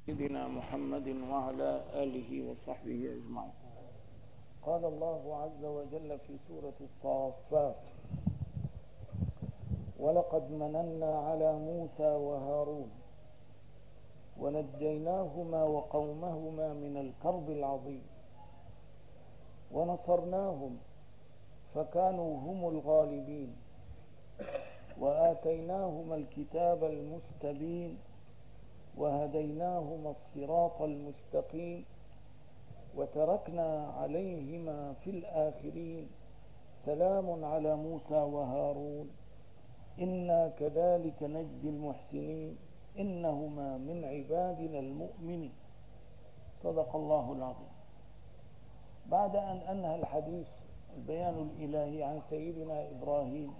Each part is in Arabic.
سيدنا محمد وعلى آله وصحبه أجمعين. قال الله عز وجل في سورة الصافات: ولقد مننا على موسى وهارون ونجيناهما وقومهما من الكرب العظيم ونصرناهم فكانوا هم الغالبين وآتيناهما الكتاب المستبين وهديناهما الصراط المستقيم وتركنا عليهما في الآخرين سلام على موسى وهارون إنا كذلك نجزي المحسنين إنهما من عبادنا المؤمنين. صدق الله العظيم. بعد أن أنهى الحديث البيان الإلهي عن سيدنا إبراهيم،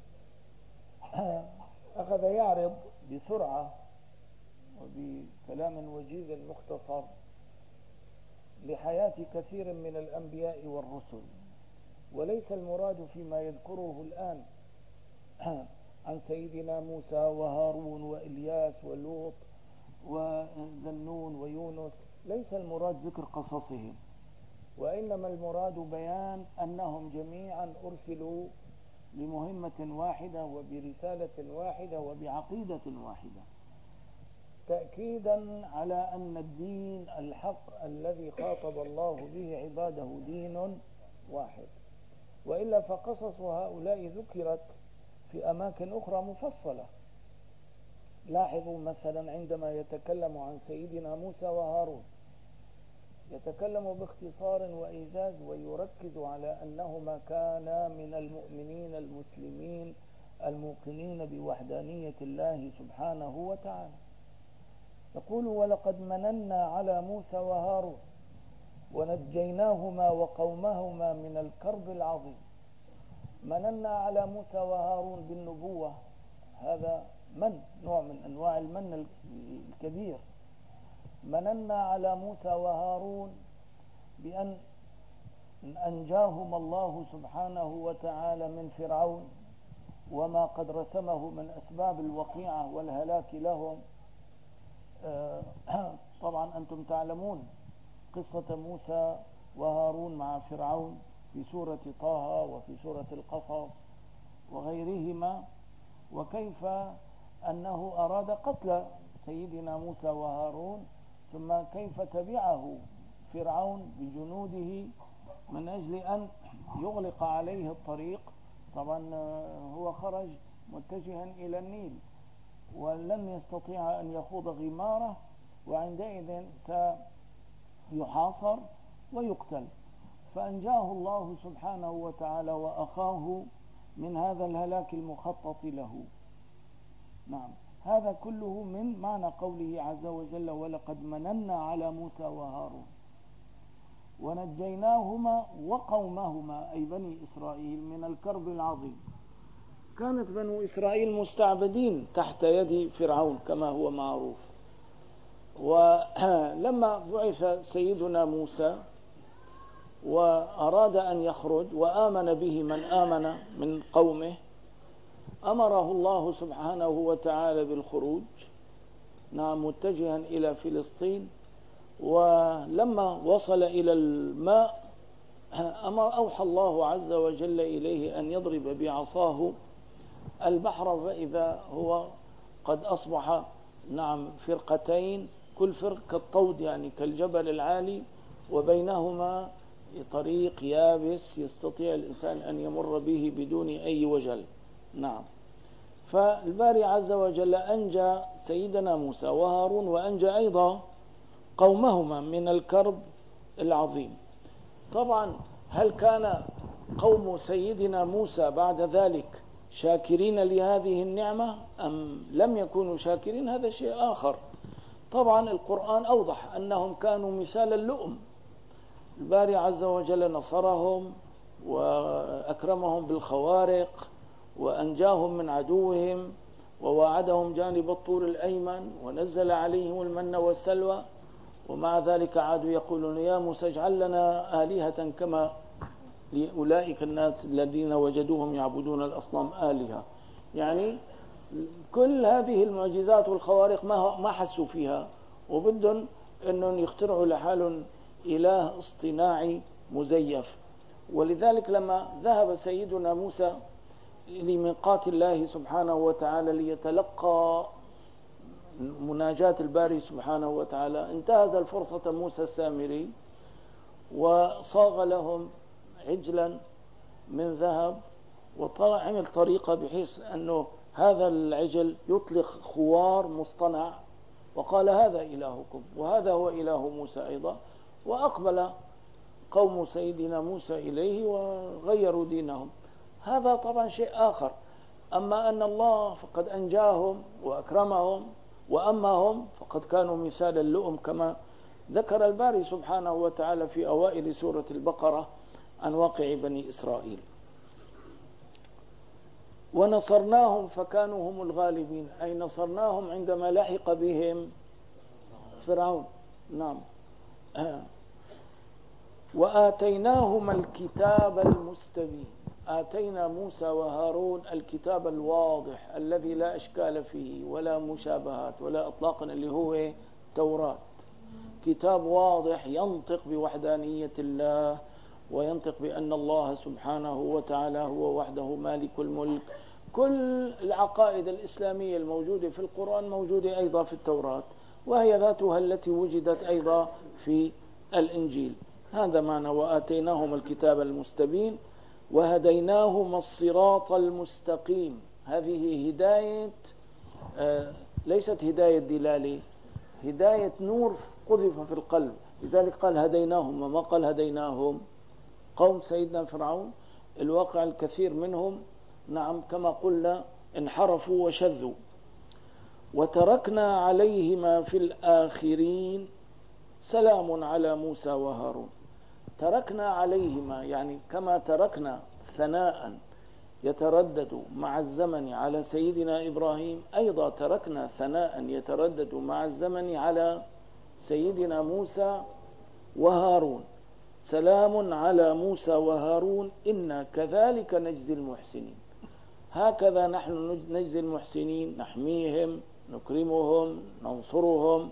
أخذ يعرض بسرعة وبكلام وجيز مختصر لحياة كثير من الأنبياء والرسل، وليس المراد فيما يذكره الآن عن سيدنا موسى وهارون وإلياس ولوط وذنون ويونس، ليس المراد ذكر قصصهم، وإنما المراد بيان أنهم جميعا أرسلوا لمهمة واحدة وبرسالة واحدة وبعقيدة واحدة، تأكيدا على أن الدين الحق الذي خاطب الله به عباده دين واحد. وإلا فقصص هؤلاء ذكرت في أماكن أخرى مفصلة. لاحظوا مثلا عندما يتكلم عن سيدنا موسى وهارون يتكلم باختصار وإيجاز ويركز على أنهما كانا من المؤمنين المسلمين الموقنين بوحدانية الله سبحانه وتعالى. يقول: ولقد مننا على موسى وهارون ونجيناهما وقومهما من الكرب العظيم. مننا على موسى وهارون بالنبوة، هذا نوع من أنواع المن الكبير. مننا على موسى وهارون بأن أنجاهما الله سبحانه وتعالى من فرعون وما قد رسمه من أسباب الوقيعة والهلاك لهم. طبعا أنتم تعلمون قصة موسى وهارون مع فرعون في سورة طه وفي سورة القصص وغيرهما، وكيف أنه أراد قتل سيدنا موسى وهارون، ثم كيف تبعه فرعون بجنوده من أجل أن يغلق عليه الطريق. طبعا هو خرج متجها إلى النيل ولن يستطيع أن يخوض غماره، وعندئذ سيحاصر ويقتل، فأنجاه الله سبحانه وتعالى وأخاه من هذا الهلاك المخطط له. نعم، هذا كله من معنى قوله عز وجل: ولقد مننا على موسى وهارون ونجيناهما وقومهما أي بني إسرائيل من الكرب العظيم. كانت بنو إسرائيل مستعبدين تحت يد فرعون كما هو معروف، ولما بعث سيدنا موسى وأراد أن يخرج وآمن به من آمن من قومه، أمره الله سبحانه وتعالى بالخروج، نعم، متجها إلى فلسطين. ولما وصل إلى الماء أوحى الله عز وجل إليه أن يضرب بعصاه البحر، فإذا هو قد أصبح نعم فرقتين، كل فرق كالطود يعني كالجبل العالي، وبينهما طريق يابس يستطيع الإنسان أن يمر به بدون أي وجل. نعم، فالباري عز وجل أنجى سيدنا موسى وهارون وأنجى أيضا قومهما من الكرب العظيم. طبعا هل كان قوم سيدنا موسى بعد ذلك شاكرين لهذه النعمة أم لم يكونوا شاكرين؟ هذا شيء آخر. طبعا القرآن أوضح أنهم كانوا مثال اللؤم. الباري عز وجل نصرهم وأكرمهم بالخوارق وأنجاهم من عدوهم وواعدهم جانب الطور الأيمن ونزل عليهم المن والسلوى، ومع ذلك عادوا يقولون: يا موسى اجعل لنا آلهة كما لأولئك الناس الذين وجدوهم يعبدون الأصنام آلهة. يعني كل هذه المعجزات والخوارق ما حسوا فيها وبدهم أنهم يخترعوا لحالهم إله اصطناعي مزيف. ولذلك لما ذهب سيدنا موسى لميقات الله سبحانه وتعالى ليتلقى مناجاة الباري سبحانه وتعالى، انتهز الفرصة موسى السامري وصاغ لهم عجلا من ذهب، وعمل طريقة بحيث أنه هذا العجل يطلق خوار مصطنع، وقال هذا إلهكم وهذا هو إله موسى أيضا. وأقبل قوم سيدنا موسى إليه وغيروا دينهم. هذا طبعا شيء آخر. أما أن الله فقد أنجاهم وأكرمهم وأمهم، فقد كانوا مثال اللؤم كما ذكر الباري سبحانه وتعالى في أوائل سورة البقرة عن واقع بني إسرائيل. ونصرناهم فكانوا هم الغالبين، أي نصرناهم عندما لحق بهم فرعون. نعم. وآتيناهما الكتاب المستبين، آتينا موسى وهارون الكتاب الواضح الذي لا إشكال فيه ولا مشابهات ولا إطلاقا، اللي هو توراة. كتاب واضح ينطق بوحدانية الله، وينطق بأن الله سبحانه وتعالى هو وحده مالك الملك. كل العقائد الإسلامية الموجودة في القرآن موجودة أيضا في التوراة، وهي ذاتها التي وجدت أيضا في الإنجيل. هذا معنى وآتيناهما الكتاب المستبين وهديناهما الصراط المستقيم. هذه هداية ليست هداية دلالة، هداية نور قذف في القلب. لذلك قال هديناهما، ما قال هديناهم. قوم سيدنا فرعون الواقع الكثير منهم نعم كما قلنا انحرفوا وشذوا. وتركنا عليهما في الآخرين سلام على موسى وهارون. تركنا عليهما يعني كما تركنا ثناء يتردد مع الزمن على سيدنا إبراهيم، أيضا تركنا ثناء يتردد مع الزمن على سيدنا موسى وهارون. سلام على موسى وهارون إنا كذلك نجزي المحسنين. هكذا نحن نجزي المحسنين، نحميهم نكرمهم ننصرهم.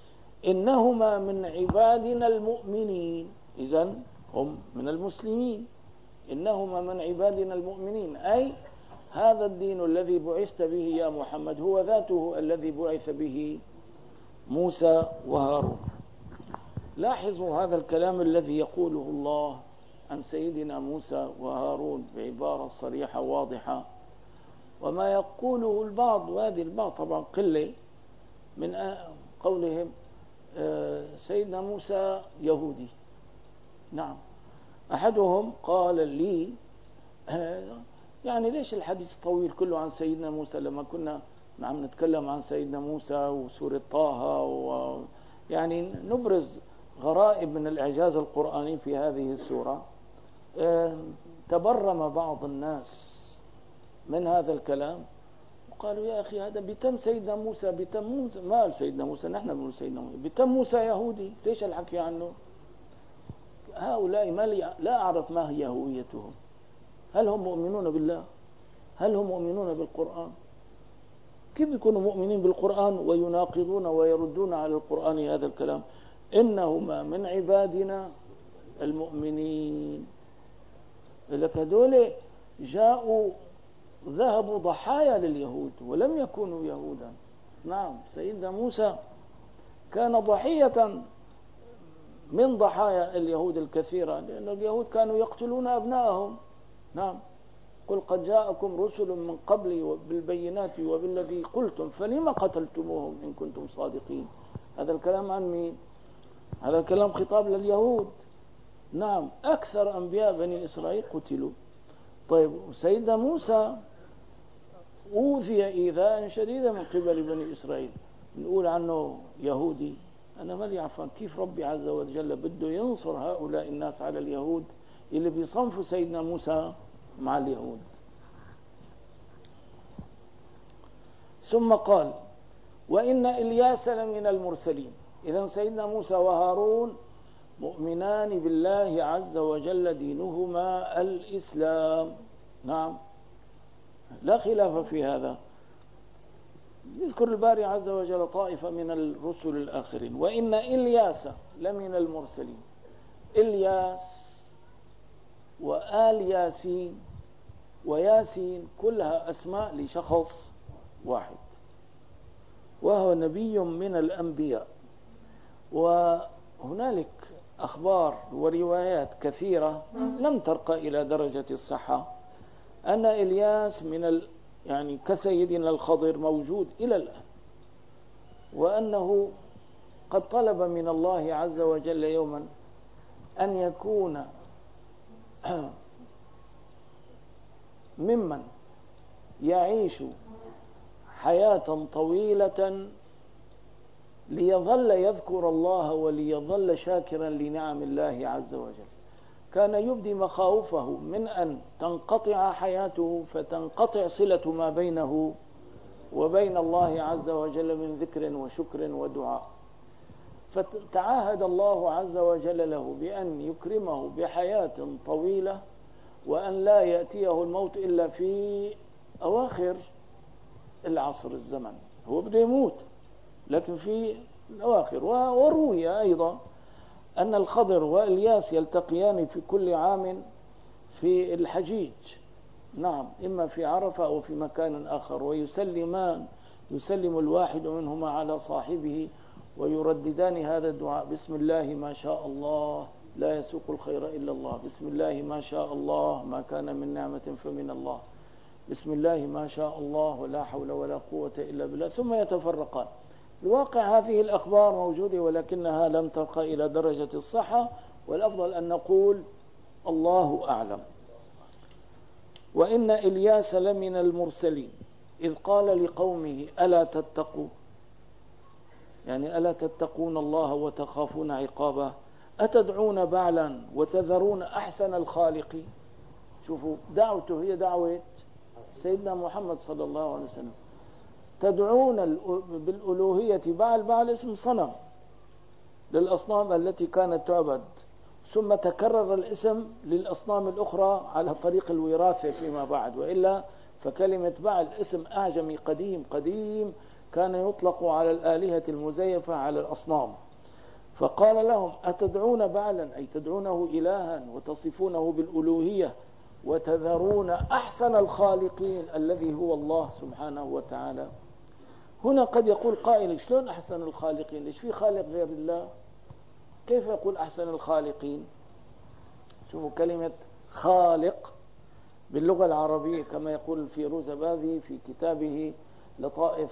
إنهما من عبادنا المؤمنين، إذن هم من المسلمين. إنهما من عبادنا المؤمنين، أي هذا الدين الذي بعثت به يا محمد هو ذاته الذي بعث به موسى وهارون. لاحظوا هذا الكلام الذي يقوله الله عن سيدنا موسى وهارون بعبارة صريحة واضحة، وما يقوله البعض، وهذه البعض طبعا قلة، من قولهم سيدنا موسى يهودي. نعم. أحدهم قال لي يعني ليش الحديث طويل كله عن سيدنا موسى لما كنا نعم نتكلم عن سيدنا موسى وسورة طه، ويعني نبرز غرائب من الإعجاز القرآني في هذه السورة. تبرم بعض الناس من هذا الكلام وقالوا يا أخي هذا بتم سيدنا موسى، بتم موسى، ما قال سيدنا موسى، نحن بنقول سيدنا موسى، بتم موسى يهودي، ليش الحكي عنه؟ هؤلاء لا أعرف ما هي هويتهم. هل هم مؤمنون بالله؟ هل هم مؤمنون بالقرآن؟ كيف يكونوا مؤمنين بالقرآن ويناقضون ويردون على القرآن هذا الكلام؟ إنهما من عبادنا المؤمنين. لك هذول جاءوا ذهبوا ضحايا لليهود ولم يكونوا يهودا. نعم. سيدنا موسى كان ضحية من ضحايا اليهود الكثيرة، لأن اليهود كانوا يقتلون أبنائهم. نعم. قل قد جاءكم رسل من قبلي بالبينات وبالذي قلتم فلما قتلتموهم إن كنتم صادقين. هذا الكلام عن مين؟ هذا الكلام خطاب لليهود. نعم. أكثر أنبياء بني إسرائيل قتلوا. طيب سيدنا موسى أوذي إيذاء شديدا من قبل بني إسرائيل، نقول عنه يهودي؟ أنا ما لي عفان. كيف ربي عز وجل بده ينصر هؤلاء الناس على اليهود اللي بيصنفوا سيدنا موسى مع اليهود؟ ثم قال وإن إلياس لمن المرسلين. إذن سيدنا موسى وهارون مؤمنان بالله عز وجل، دينهما الإسلام. نعم. لا خلاف في هذا. يذكر الباري عز وجل طائفة من الرسل الآخرين: وإن إلياس لمن المرسلين. إلياس وآل ياسين وياسين كلها أسماء لشخص واحد، وهو نبي من الأنبياء. وهنالك أخبار وروايات كثيرة لم ترقى إلى درجة الصحة أن إلياس يعني كسيدنا الخضر موجود إلى الآن، وأنه قد طلب من الله عز وجل يوما أن يكون ممن يعيش حياة طويلة ليظل يذكر الله وليظل شاكرا لنعم الله عز وجل. كان يبدي مخاوفه من أن تنقطع حياته فتنقطع صلة ما بينه وبين الله عز وجل من ذكر وشكر ودعاء، فتعاهد الله عز وجل له بأن يكرمه بحياة طويلة، وأن لا يأتيه الموت إلا في أواخر العصر الزمن. هو بده يموت لكن في الأواخر. وروي أيضا أن الخضر وإلياس يلتقيان في كل عام في الحجيج، نعم، إما في عرفة أو في مكان آخر، يسلم الواحد منهما على صاحبه ويرددان هذا الدعاء: بسم الله ما شاء الله لا يسوق الخير إلا الله، بسم الله ما شاء الله ما كان من نعمة فمن الله، بسم الله ما شاء الله ولا حول ولا قوة إلا بالله، ثم يتفرقان. الواقع هذه الأخبار موجودة ولكنها لم ترقى إلى درجة الصحة، والأفضل أن نقول الله أعلم. وإن إلياس لمن المرسلين إذ قال لقومه ألا تتقوا، يعني ألا تتقون الله وتخافون عقابه، أتدعون بعلا وتذرون أحسن الخالقين. شوفوا دعوته هي دعوة سيدنا محمد صلى الله عليه وسلم، تدعون بالألوهية بعل اسم صنم للأصنام التي كانت تعبد، ثم تكرر الاسم للأصنام الأخرى على طريق الوراثة فيما بعد، وإلا فكلمة بعل اسم أعجمي قديم كان يطلق على الآلهة المزيفة على الأصنام. فقال لهم أتدعون بعلا، أي تدعونه إلها وتصفونه بالألوهية، وتذرون أحسن الخالقين الذي هو الله سبحانه وتعالى. هنا قد يقول قائل: شلون أحسن الخالقين؟ ليش في خالق غير الله؟ كيف يقول أحسن الخالقين؟ شوفوا كلمة خالق باللغة العربية كما يقول الفيروز باذي في كتابه لطائف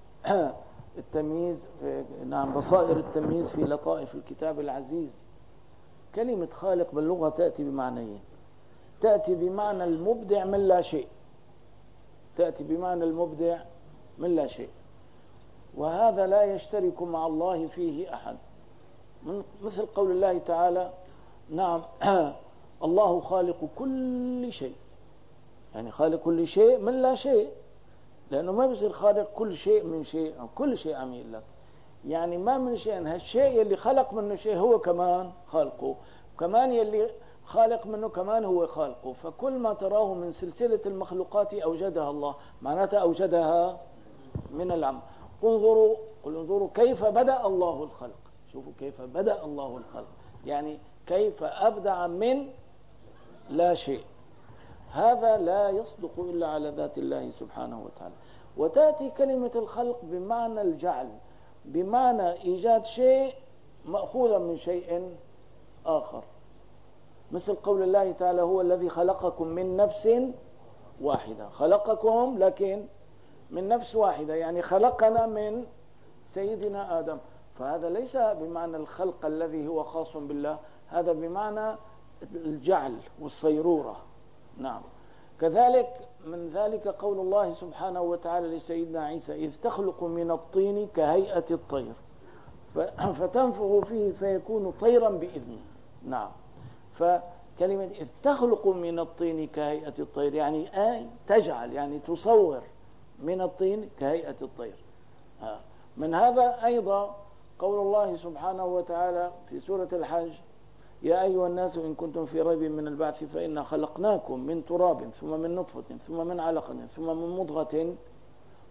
التمييز، نعم، بصائر التمييز في لطائف الكتاب العزيز، كلمة خالق باللغة تأتي بمعنيين: تأتي بمعنى المبدع من لا شيء، تأتي بمعنى المبدع من لا شيء، وهذا لا يشترك مع الله فيه أحد، مثل قول الله تعالى: نعم الله خالق كل شيء، يعني خالق كل شيء من لا شيء، لأنه ما بيصير خالق كل شيء من شيء أو كل شيء عم يقول لك، يعني ما من شيء، هالشيء اللي خلق منه شيء هو كمان خالقه، وكمان يلي خالق منه كمان هو خالقه، فكل ما تراه من سلسلة المخلوقات أوجدها الله، معناتها أوجدها من العم. قل انظروا كيف بدأ الله الخلق. شوفوا كيف بدأ الله الخلق، يعني كيف أبدع من لا شيء. هذا لا يصدق إلا على ذات الله سبحانه وتعالى. وتأتي كلمة الخلق بمعنى الجعل، بمعنى إيجاد شيء مأخوذا من شيء آخر، مثل قول الله تعالى: هو الذي خلقكم من نفس واحدة. خلقكم لكن من نفس واحدة، يعني خلقنا من سيدنا آدم، فهذا ليس بمعنى الخلق الذي هو خاص بالله، هذا بمعنى الجعل والصيرورة. نعم. كذلك من ذلك قول الله سبحانه وتعالى لسيدنا عيسى: إذ تخلق من الطين كهيئة الطير فتنفخ فيه فيكون طيرا بإذنه. نعم. فكلمة إذ تخلق من الطين كهيئة الطير يعني تجعل، يعني تصور من الطين كهيئة الطير. من هذا أيضا قول الله سبحانه وتعالى في سورة الحج: يا أيها الناس إن كنتم في ريب من البعث فإنا خلقناكم من تراب ثم من نطفة ثم من علقة ثم من مضغة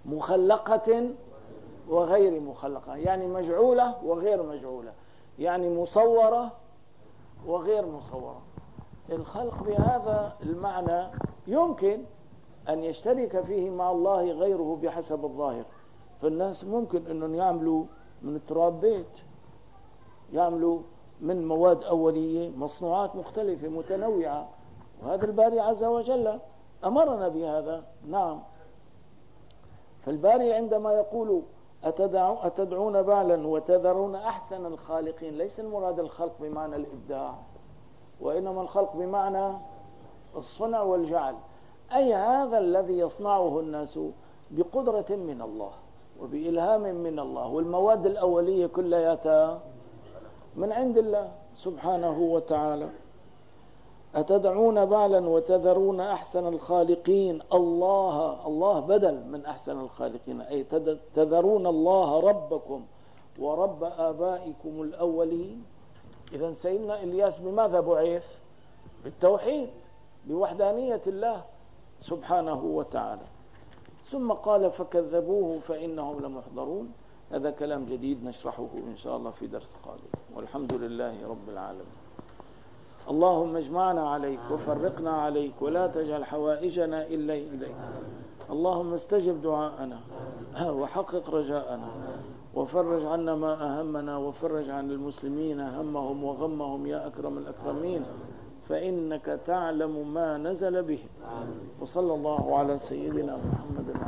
مخلقة وغير مخلقة، يعني مجعولة وغير مجعولة، يعني مصورة وغير مصورة. الخلق بهذا المعنى يمكن أن يشترك فيه مع الله غيره بحسب الظاهر. فالناس ممكن أنهم يعملوا من التراب بيت، يعملوا من مواد أولية مصنوعات مختلفة متنوعة، وهذا الباري عز وجل أمرنا بهذا. نعم. فالباري عندما يقول أتدعون بعلا وتذرون أحسن الخالقين، ليس المراد الخلق بمعنى الإبداع، وإنما الخلق بمعنى الصنع والجعل، أي هذا الذي يصنعه الناس بقدرة من الله وبإلهام من الله، والمواد الأولية كلها من عند الله سبحانه وتعالى. أتدعون بعلا وتذرون أحسن الخالقين. الله بدل من أحسن الخالقين، أي تذرون الله ربكم ورب آبائكم الأولين. إذن سيدنا إلياس بماذا بعث؟ بالتوحيد، بوحدانية الله سبحانه وتعالى. ثم قال فكذبوه فإنهم لمحضرون. هذا كلام جديد نشرحه إن شاء الله في درس قادم، والحمد لله رب العالمين. اللهم اجمعنا عليك وفرقنا عليك، ولا تجعل حوائجنا إلا إليك. اللهم استجب دعاءنا وحقق رجاءنا، وفرج عنا ما أهمنا، وفرج عن المسلمين همهم وغمهم يا أكرم الأكرمين، فإنك تعلم ما نزل به. وصلى الله على سيدنا محمد.